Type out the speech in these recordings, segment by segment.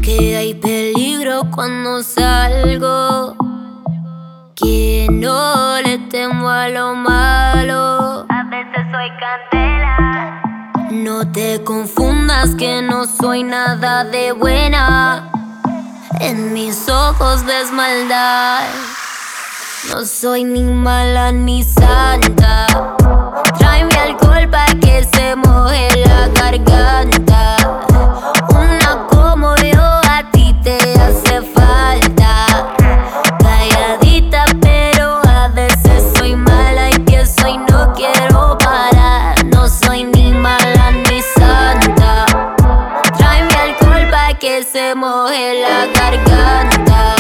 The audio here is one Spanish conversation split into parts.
Que hay peligro cuando salgo, que no le temo a lo malo. A veces soy candela. No te confundas que no soy nada de buena. En mis ojos ves maldad. No soy ni mala ni santa. Tráeme alcohol pa' que se moje la garganta. Una como yo a ti te hace falta. Calladita pero a veces soy mala. Empiezo y no quiero parar. No soy ni mala ni santa. Tráeme alcohol pa' que se moje la garganta.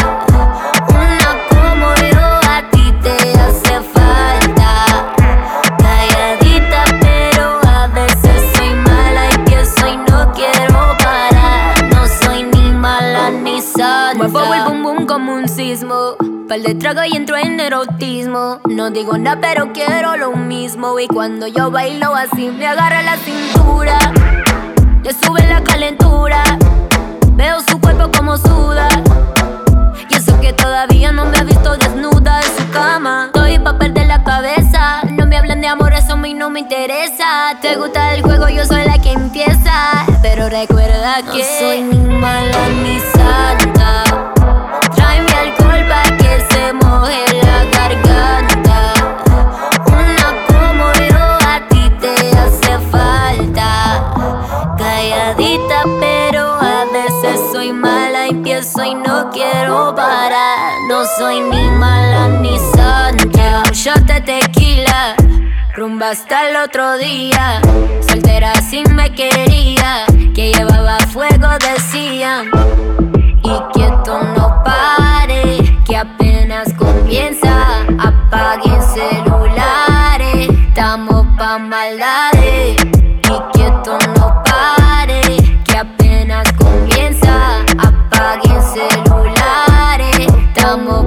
Una como yo a ti te hace falta. Calladita pero a veces soy mala. Empiezo y no quiero parar. No soy ni mala ni santa. Muevo el bum bum como un sismo. Par de trago y entro en erotismo. No digo nada pero quiero lo mismo. Y cuando yo bailo así me agarra la cintura. Le sube la calentura. Veo su cuerpo como suda. Y eso que todavía no me ha visto desnuda en su cama. Estoy pa' perder la cabeza. No me hablen de amor, eso a mí no me interesa. Te gusta el juego, yo soy la que empieza. Pero recuerda que no soy ni mala ni santa. Tráeme alcohol pa' que se moje la garganta. Una como yo a ti te hace falta. Calladita pero a veces soy mala. Empiezo y no quiero parar. No soy ni mala ni santa. Un shot de tequila, rumba hasta el otro día. Soltera si me quería, que llevaba fuego decían. Y que esto no pare, que apenas comienza. Apaguen celulares, estamos pa' maldades. Y que esto no pare, que apenas comienza. Apaguen celulares, estamos